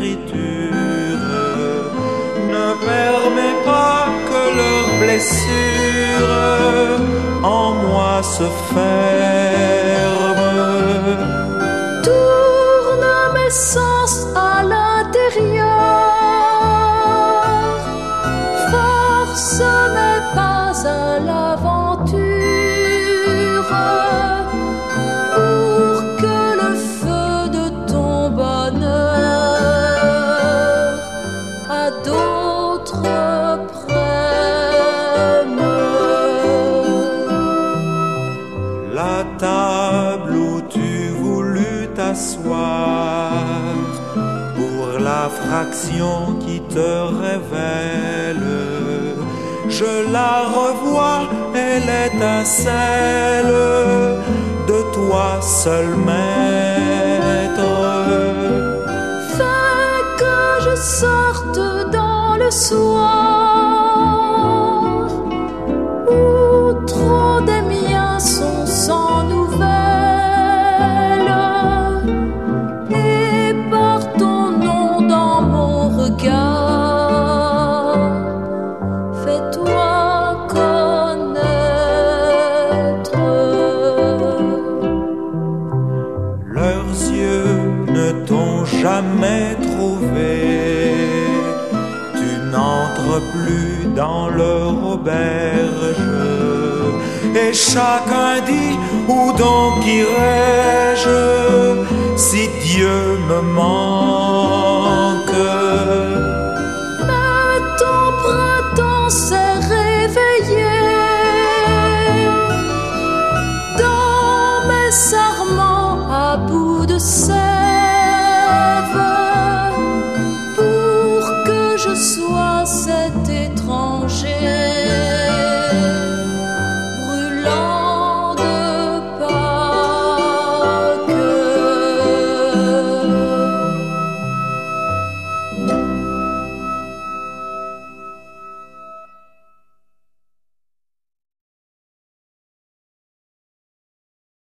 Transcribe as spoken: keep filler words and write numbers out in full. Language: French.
écriture ne permet pas que leurs blessures en moi se ferment. Tourne mes sens à l'intérieur, force mes pas à l'aventure, pour que le feu de ton bonheur à d'autres prenne. La table où tu voulus t'asseoir pour la fraction qui te révèle, je la revois, elle étincelle de toi seul maître. Fais que je sorte dans le soir où trop des miens sont sans nouvelles, et par ton nom dans mon regard, fais-toi connaître. Leurs yeux ne t'ont jamais trouvé, tu n'entres plus dans leur auberge, et chacun dit où donc irai-je si Dieu me manque. Mais ton printemps s'est réveillé dans mes sarments à bout de sel.